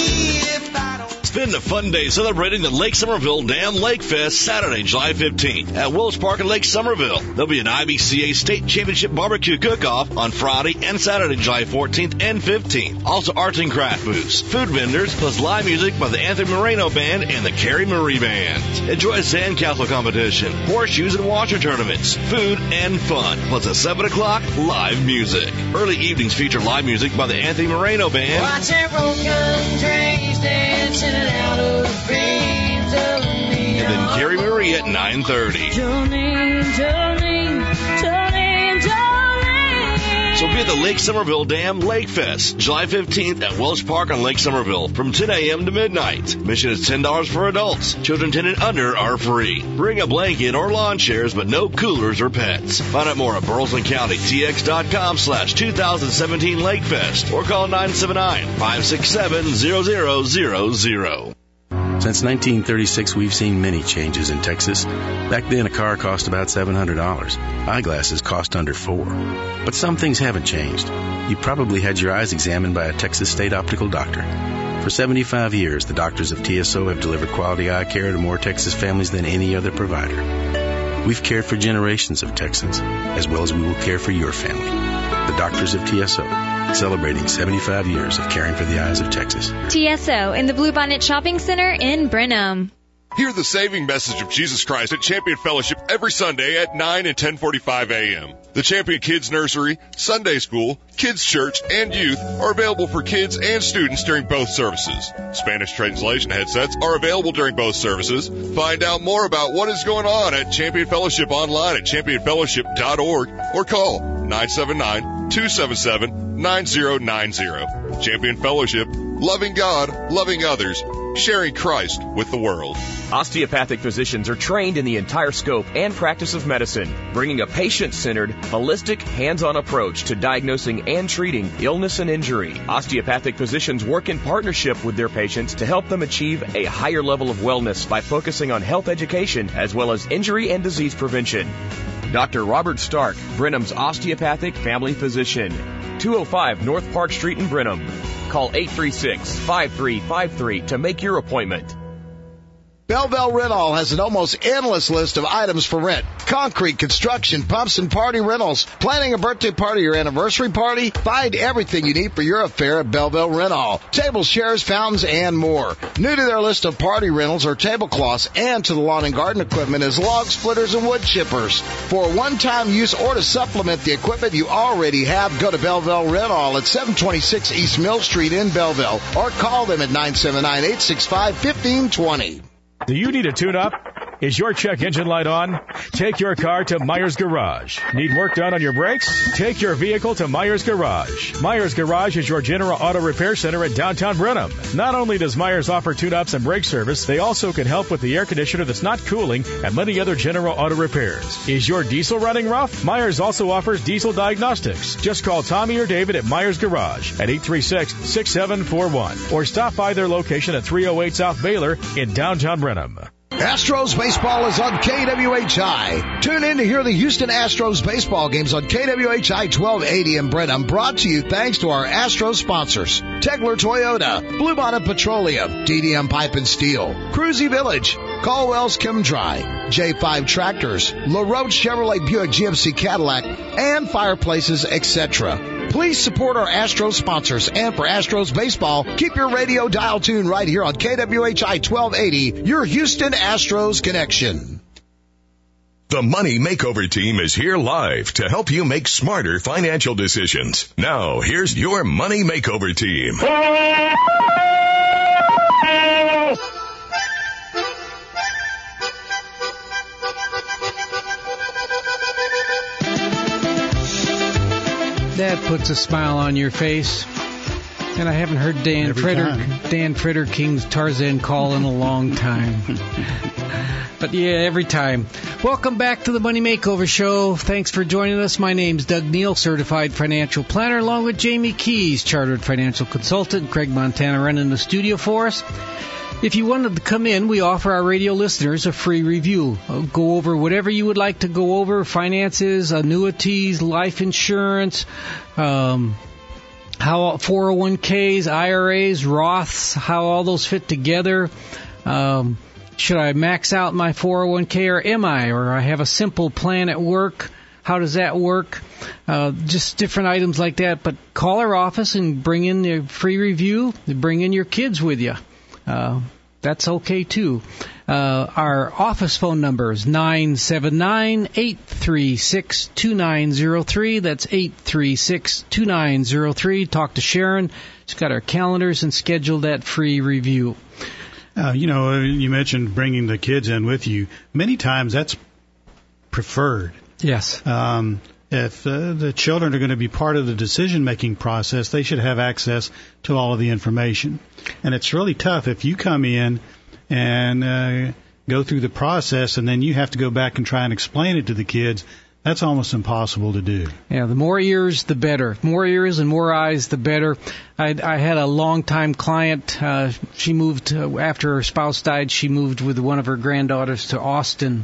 Speaker 9: Spend a fun day celebrating the Lake Somerville Dam Lake Fest Saturday, July fifteenth at Willis Park in Lake Somerville. There'll be an I B C A State Championship Barbecue Cook-Off on Friday and Saturday, July fourteenth and fifteenth. Also arts and craft booths, food vendors, plus live music by the Anthony Moreno Band and the Carrie Marie Band. Enjoy a sandcastle competition, horseshoes and washer tournaments, food and fun, plus a seven o'clock live music. Early evenings feature live music by the Anthony Moreno Band.
Speaker 6: Watching broken trains dancing out of the frames of me.
Speaker 9: And then Carrie Marie at nine thirty.
Speaker 6: Jolene, Jolene, Jolene, Jolene.
Speaker 9: So be at the Lake Somerville Dam Lake Fest, July fifteenth at Welsh Park on Lake Somerville from ten a.m. to midnight. Admission is ten dollars for adults. Children ten and under are free. Bring a blanket or lawn chairs, but no coolers or pets. Find out more at Burleson County T X dot com slash two thousand seventeen Lake Fest or call nine seven nine, five six seven, zero zero zero zero.
Speaker 16: Since nineteen thirty-six, we've seen many changes in Texas. Back then, a car cost about seven hundred dollars. Eyeglasses cost under four. But some things haven't changed. You probably had your eyes examined by a Texas state optical doctor. For seventy-five years, the doctors of T S O have delivered quality eye care to more Texas families than any other provider. We've cared for generations of Texans, as well as we will care for your family. The doctors of T S O, celebrating seventy-five years of caring for the eyes of Texas.
Speaker 10: T S O in the Bluebonnet Shopping Center in Brenham.
Speaker 17: Hear the saving message of Jesus Christ at Champion Fellowship every Sunday at nine and ten forty-five a.m. The Champion Kids Nursery, Sunday School, Kids Church, and Youth are available for kids and students during both services. Spanish translation headsets are available during both services. Find out more about what is going on at Champion Fellowship online at champion fellowship dot org or call nine seven nine, two seven seven, nine zero nine zero. Champion Fellowship, loving God, loving others, sharing Christ with the world.
Speaker 18: Osteopathic physicians are trained in the entire scope and practice of medicine, bringing a patient-centered, holistic, hands-on approach to diagnosing and treating illness and injury. Osteopathic physicians work in partnership with their patients to help them achieve a higher level of wellness by focusing on health education as well as injury and disease prevention. Doctor Robert Stark, Brenham's osteopathic family physician. two oh five North Park Street in Brenham. Call eight three six, five three five three to make your appointment.
Speaker 8: Belleville Rental has an almost endless list of items for rent. Concrete, construction, pumps, and party rentals. Planning a birthday party or anniversary party? Find everything you need for your affair at Belleville Rental. Tables, chairs, fountains, and more. New to their list of party rentals are tablecloths, and to the lawn and garden equipment is log splitters and wood chippers. For one-time use or to supplement the equipment you already have, go to Belleville Rental at seven twenty-six East Mill Street in Belleville or call them at nine seven nine, eight six five, one five two zero.
Speaker 2: Do you need a tune-up? Is your check engine light on? Take your car to Myers Garage. Need work done on your brakes? Take your vehicle to Myers Garage. Myers Garage is your general auto repair center in downtown Brenham. Not only does Myers offer tune-ups and brake service, they also can help with the air conditioner that's not cooling and many other general auto repairs. Is your diesel running rough? Myers also offers diesel diagnostics. Just call Tommy or David at Myers Garage at eight three six, six seven four one or stop by their location at three oh eight South Baylor in downtown Brenham.
Speaker 8: Astros baseball is on K W H I. Tune in to hear the Houston Astros baseball games on K W H I twelve eighty in Brenham, brought to you thanks to our Astros sponsors: Tegler Toyota, Bluebonnet Petroleum, D D M Pipe and Steel, Cruzy Village, Caldwell's Chem Dry, J five Tractors, LaRoche Chevrolet Buick G M C Cadillac, and Fireplaces, et cetera. Please support our Astros sponsors. And for Astros baseball, keep your radio dial tuned right here on K W H I twelve eighty, your Houston Astros connection.
Speaker 3: The Money Makeover team is here live to help you make smarter financial decisions. Now, here's your Money Makeover team.
Speaker 4: That puts a smile on your face. And I haven't heard Dan Fritter, Dan Fritter King's Tarzan call in a long time. But yeah, every time. Welcome back to the Money Makeover Show. Thanks for joining us. My name's Doug Neal, Certified Financial Planner, along with Jamie Keys, Chartered Financial Consultant, Craig Montana running the studio for us. If you wanted to come in, we offer our radio listeners a free review. I'll go over whatever you would like to go over: finances, annuities, life insurance, um, how four oh one k's, I R A's, Roths, how all those fit together. Um, should I max out my four oh one k or am I? Or I have a simple plan at work. How does that work? Uh, just different items like that. But call our office and bring in the free review. Bring in your kids with you. Uh, that's okay, too. Uh, our office phone number is nine seven nine, eight three six, two nine zero three. That's eight three six, two nine zero three. Talk to Sharon. She's got our calendars and schedule that free review.
Speaker 5: Uh, you know, you mentioned bringing the kids in with you. Many times that's preferred.
Speaker 4: Yes.
Speaker 5: Um, if uh, the children are going to be part of the decision-making process, they should have access to all of the information. And it's really tough if you come in and uh, go through the process and then you have to go back and try and explain it to the kids. That's almost impossible to do.
Speaker 4: Yeah, the more ears, the better. More ears and more eyes, the better. I, I had a long-time client. Uh, she moved, uh, after her spouse died, she moved with one of her granddaughters to Austin.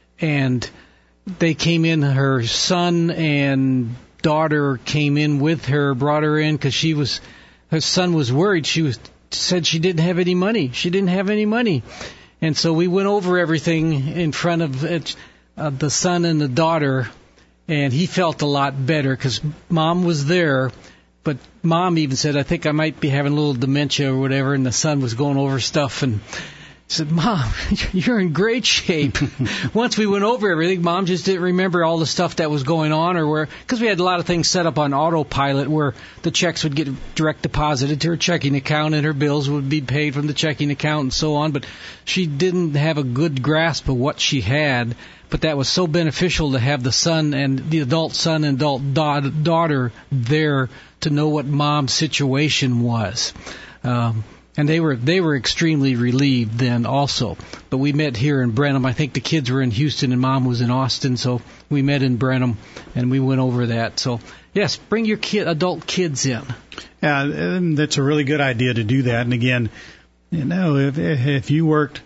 Speaker 4: And they came in, her son and daughter came in with her, brought her in because she was, her son was worried. She was said she didn't have any money. She didn't have any money. And so we went over everything in front of it, uh, the son and the daughter, and he felt a lot better because mom was there. But mom even said, I think I might be having a little dementia or whatever, and the son was going over stuff and said, Mom, you're in great shape. Once we went over everything, Mom just didn't remember all the stuff that was going on, or where, because we had a lot of things set up on autopilot where the checks would get direct deposited to her checking account and her bills would be paid from the checking account and so on. But she didn't have a good grasp of what she had. But that was so beneficial to have the son and the adult son and adult da- daughter there to know what Mom's situation was. Um, And they were they were extremely relieved then also. But we met here in Brenham. I think the kids were in Houston and Mom was in Austin, so we met in Brenham and we went over that. So yes, bring your kid, adult kids in.
Speaker 5: Yeah, and that's a really good idea to do that. And again, you know, if if you worked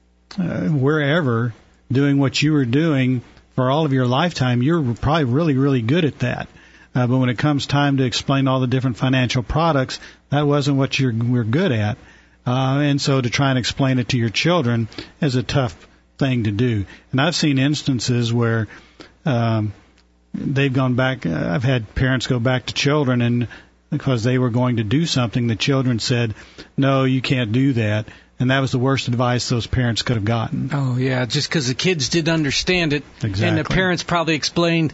Speaker 5: uh, wherever doing what you were doing for all of your lifetime, you're probably really really good at that. Uh, but when it comes time to explain all the different financial products, that wasn't what you were good at. Uh, and so to try and explain it to your children is a tough thing to do. And I've seen instances where um, they've gone back. Uh, I've had parents go back to children, and because they were going to do something, the children said, no, you can't do that. And that was the worst advice those parents could have gotten.
Speaker 4: Oh, yeah, just because the kids didn't understand it.
Speaker 5: Exactly.
Speaker 4: And the parents probably explained.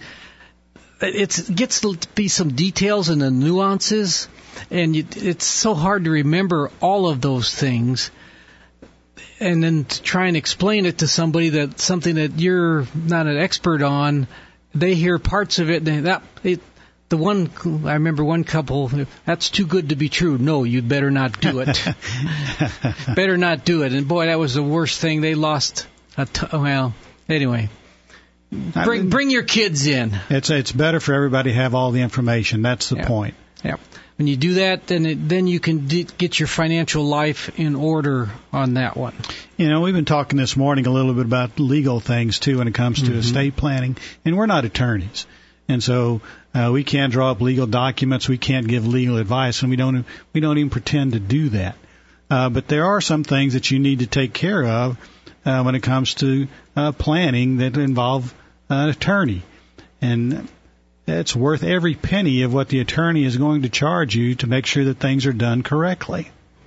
Speaker 4: It gets to be some details and the nuances, and you, it's so hard to remember all of those things. And then to try and explain it to somebody that something that you're not an expert on, they hear parts of it. And that it, the one I remember one couple, that's too good to be true. No, you'd better not do it. Better not do it. And boy, that was the worst thing. They lost a t- well. Anyway. Bring bring your kids in.
Speaker 5: It's it's better for everybody to have all the information. That's the
Speaker 4: yeah.
Speaker 5: point.
Speaker 4: Yeah. When you do that, then it, then you can d- get your financial life in order on that one.
Speaker 5: You know, we've been talking this morning a little bit about legal things, too, when it comes to mm-hmm. estate planning, and we're not attorneys. And so uh, we can't draw up legal documents, we can't give legal advice, and we don't we don't even pretend to do that. Uh, but there are some things that you need to take care of uh, when it comes to uh, planning that involve an attorney. And it's worth every penny of what the attorney is going to charge you to make sure that things are done correctly.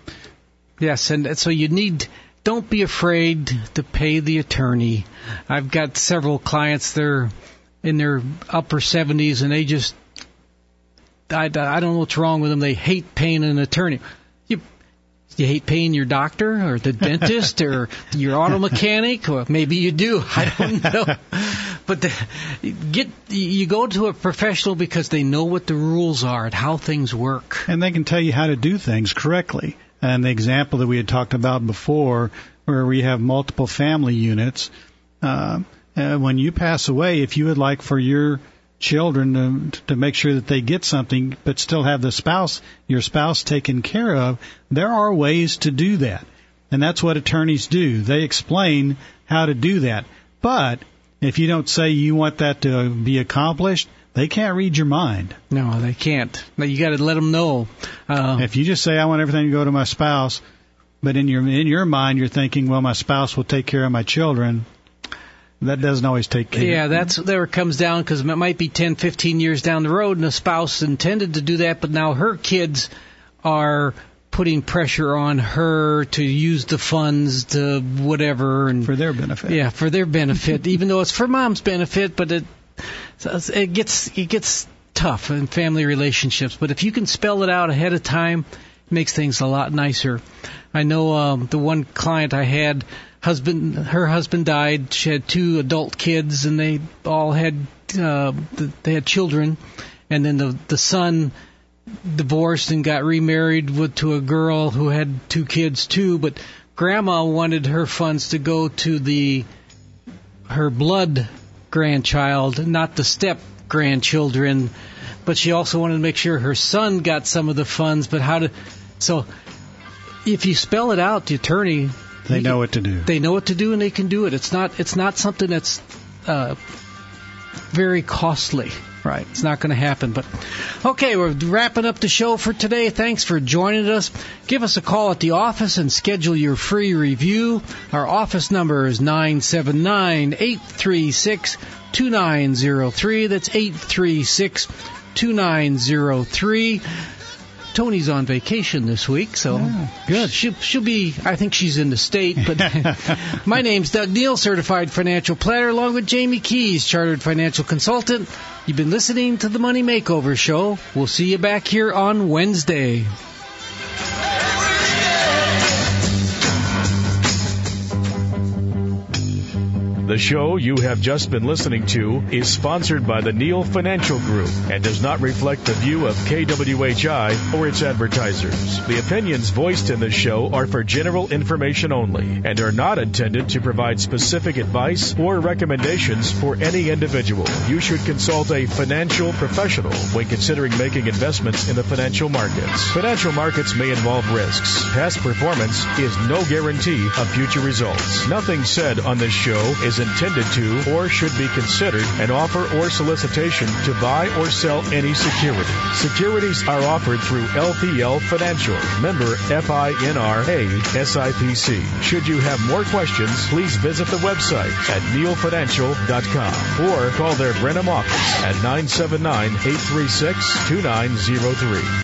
Speaker 4: Yes, and so you need, don't be afraid to pay the attorney. I've got several clients, they're in their upper seventies, and they just, I, I don't know what's wrong with them, they hate paying an attorney. You, you hate paying your doctor or the dentist or your auto mechanic, or maybe you do, I don't know. But the, get you go to a professional because they know what the rules are and how things work.
Speaker 5: And they can tell you how to do things correctly. And the example that we had talked about before, where we have multiple family units, uh, uh, when you pass away, if you would like for your children to, to make sure that they get something but still have the spouse, your spouse taken care of, there are ways to do that. And that's what attorneys do. They explain how to do that. But if you don't say you want that to be accomplished, they can't read your mind.
Speaker 4: No, they can't. You got to let them know. Uh,
Speaker 5: if you just say, I want everything to go to my spouse, but in your in your mind you're thinking, well, my spouse will take care of my children, that doesn't always take care.
Speaker 4: Yeah, that's where it comes down, because it might be ten, fifteen years down the road, and the spouse intended to do that, but now her kids are putting pressure on her to use the funds to whatever, and
Speaker 5: for their benefit.
Speaker 4: Yeah, for their benefit, even though it's for mom's benefit, but it it gets it gets tough in family relationships. But if you can spell it out ahead of time, it makes things a lot nicer. I know um, the one client I had, husband, her husband died. She had two adult kids, and they all had uh, they had children, and then the the son divorced and got remarried with, to a girl who had two kids too, but grandma wanted her funds to go to the her blood grandchild, not the step grandchildren, but she also wanted to make sure her son got some of the funds. But how to so if you spell it out, the attorney,
Speaker 5: they know what to do.
Speaker 4: They know what to do, and they can do it. It's not it's not something that's uh, very costly. Right, it's not going to happen. But okay, we're wrapping up the show for today. Thanks for joining us. Give us a call at the office and schedule your free review. Our office number is nine seven nine, eight three six, two nine zero three. That's eight three six, two nine zero three. Tony's on vacation this week, so
Speaker 5: oh, good.
Speaker 4: She'll, she'll be, I think she's in the state. But my name's Doug Neal, Certified Financial Planner, along with Jamie Keys, Chartered Financial Consultant. You've been listening to the Money Makeover Show. We'll see you back here on Wednesday.
Speaker 2: The show you have just been listening to is sponsored by the Neal Financial Group and does not reflect the view of K W H I or its advertisers. The opinions voiced in this show are for general information only and are not intended to provide specific advice or recommendations for any individual. You should consult a financial professional when considering making investments in the financial markets. Financial markets may involve risks. Past performance is no guarantee of future results. Nothing said on this show is intended to or should be considered an offer or solicitation to buy or sell any security. Securities are offered through L P L Financial, member F I N R A S I P C. Should you have more questions, please visit the website at neal financial dot com or call their Brenham office at nine seven nine, eight three six, two nine zero three.